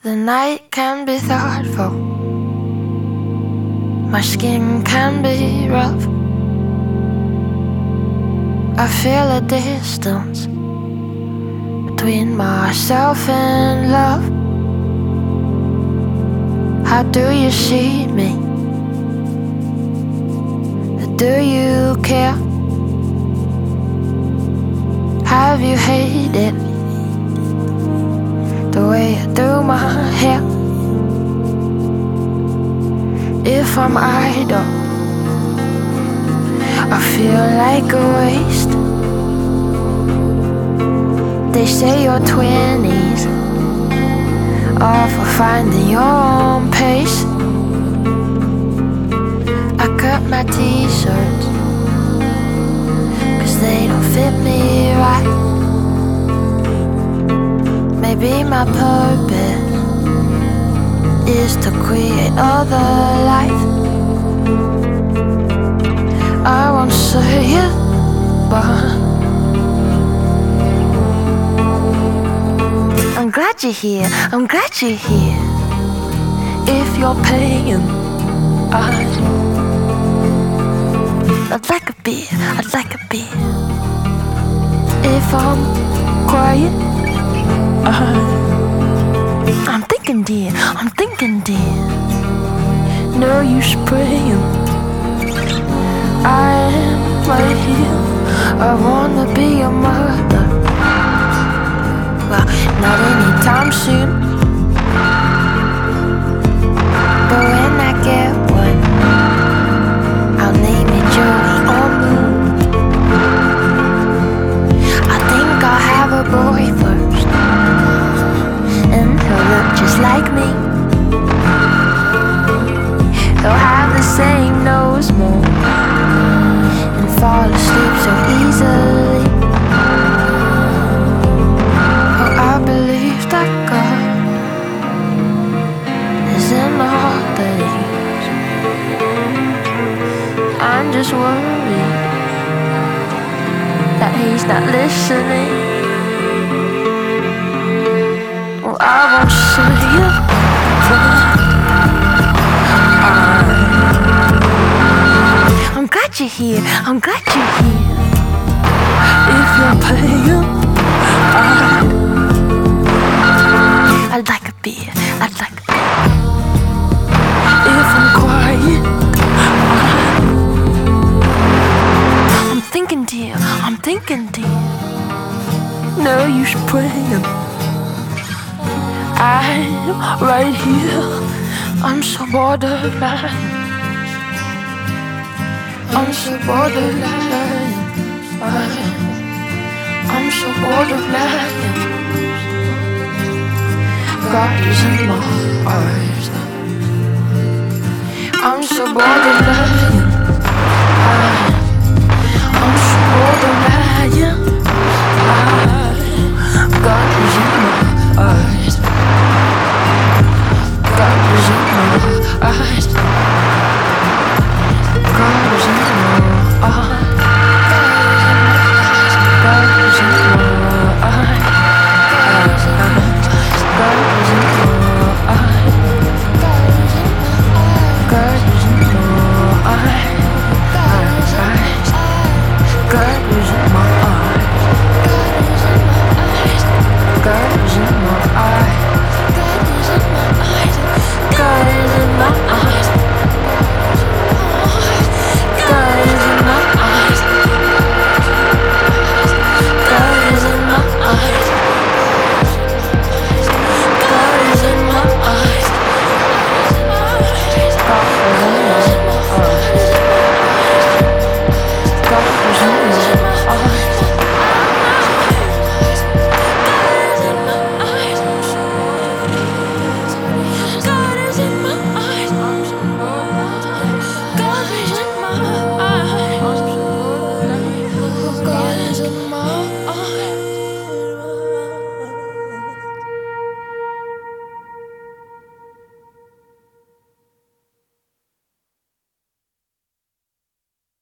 The night can be thoughtful, my skin can be rough. I feel a distance between myself and love. How do you see me? Do you care? Have you hated the way I do my hair? If I'm idle, I feel like a waste. They say your 20s are for finding your own pace. I cut my t-shirts 'cause they don't fit me right. Maybe my purpose is to create other life. I won't say it, but I'm glad you're here, I'm glad you're here. If you're paying, I'd like a beer, I'd like a beer. If I'm quiet, I'm thinking dear, I'm thinking dear. No use praying, I'm right here. I wanna be your mother. Well, not anytime soon, but when I get one, I'll name it Joey or Moon. I think I'll have a boy first, and he'll look just like me. He'll have the same nose mold and fall asleep so easily. Oh, I believe that God is in all things. I'm just worried that he's not listening. Well, I won't say it, I'm glad you're here, I'm glad you're here. If you're paying, I'd like a beer, I'd like a beer. If I'm quiet, I'm thinking dear, I'm thinking dear. No use praying, I'm right here. I'm so borderline, I'm so borderline, I'm so borderline. God is in my eyes. I'm so borderline, I'm so borderline. God is